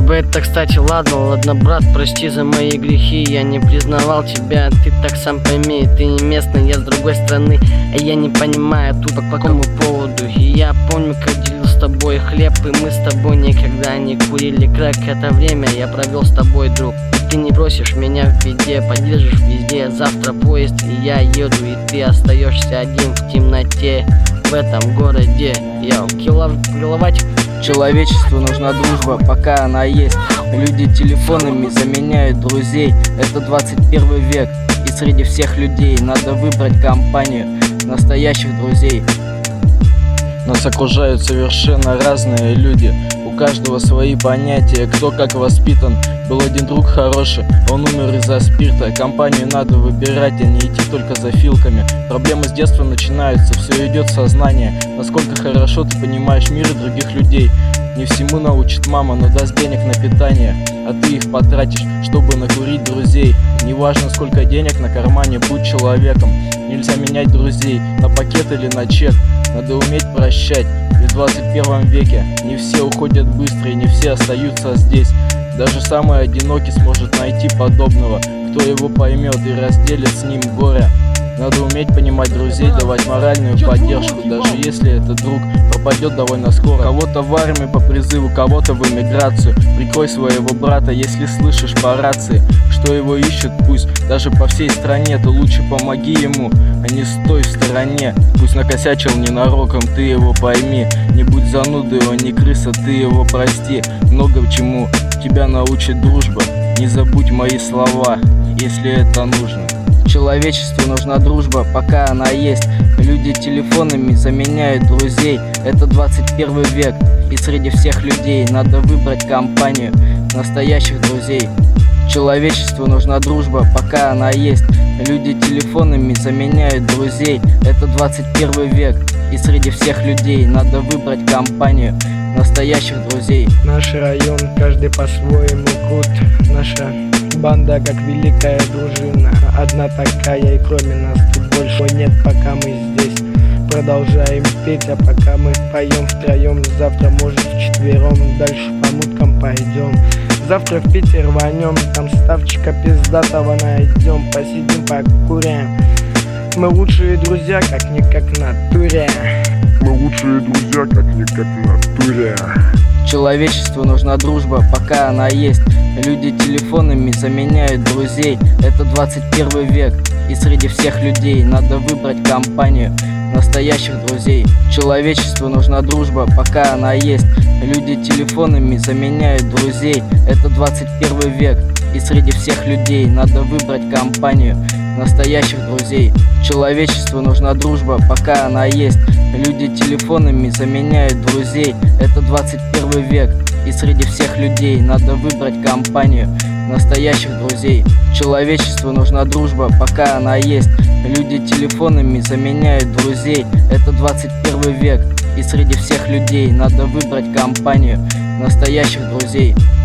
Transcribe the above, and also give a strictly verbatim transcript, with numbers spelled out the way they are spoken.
бы это, кстати, ладно, ладно, брат, прости за мои грехи. Я не признавал тебя, ты так сам пойми. Ты не местный, я с другой страны, а я не понимаю тут по какому поводу. И я помню, как делил с тобой хлеб, и мы с тобой никогда не курили крэк. Это время я провел с тобой, друг. И ты не бросишь меня в беде, поддержишь везде. Завтра поезд, и я еду, и ты остаешься один в темноте в этом городе. Я киловатик. Человечеству нужна дружба, пока она есть. Люди телефонами заменяют друзей. Это двадцать первый век, и среди всех людей надо выбрать компанию настоящих друзей. Нас окружают совершенно разные люди. У каждого свои понятия, кто как воспитан. Был один друг хороший, он умер из-за спирта. Компанию надо выбирать, а не идти только за филками. Проблемы с детства начинаются, все идет в сознание. Насколько хорошо ты понимаешь мир и других людей. Не всему научит мама, но даст денег на питание, а ты их потратишь, чтобы накурить друзей. Неважно, сколько денег на кармане, будь человеком. Нельзя менять друзей на пакет или на чек. Надо уметь прощать, ведь в двадцать первом веке не все уходят быстро и не все остаются здесь. Даже самый одинокий сможет найти подобного, кто его поймет и разделит с ним горе. Надо уметь понимать друзей, давать моральную поддержку, даже если этот друг пропадет довольно скоро. Кого-то в армию по призыву, кого-то в эмиграцию. Прикрой своего брата, если слышишь по рации, что его ищут, пусть даже по всей стране. Ты лучше помоги ему, а не стой в стороне. Пусть накосячил ненароком, ты его пойми. Не будь занудой, он не крыса, ты его прости. Много чему тебя научит дружба. Не забудь мои слова, если это нужно. Человечеству нужна дружба, пока она есть. Люди телефонами заменяют друзей. Это двадцать первый век, и среди всех людей надо выбрать компанию настоящих друзей. Человечеству нужна дружба, пока она есть. Люди телефонами заменяют друзей. Это двадцать первый век, и среди всех людей надо выбрать компанию настоящих друзей. Наш район, каждый по-своему крут. Наша банда, как великая дружина. Одна такая, и кроме нас тут больше нет, пока мы здесь продолжаем петь. А пока мы поем втроем, завтра может вчетвером дальше по муткам пойдем. Завтра в Питер рванем, там ставчика пиздатого найдем. Посидим, покурим. Мы лучшие друзья, как-никак в натуре. Мы лучшие друзья, как-никак в натуре. Человечеству нужна дружба, пока она есть. Люди телефонами заменяют друзей. Это двадцать первый век, и среди всех людей надо выбрать компанию настоящих друзей. Человечеству нужна дружба, пока она есть. Люди телефонами заменяют друзей. Это двадцать первый век, и среди всех людей надо выбрать компанию настоящих друзей. Человечеству нужна дружба, пока она есть. Люди телефонами заменяют друзей. Это двадцать первый век, и среди всех людей надо выбрать компанию настоящих друзей. Человечеству нужна дружба, пока она есть. Люди телефонами заменяют друзей. Это двадцать первый век, и среди всех людей надо выбрать компанию настоящих друзей.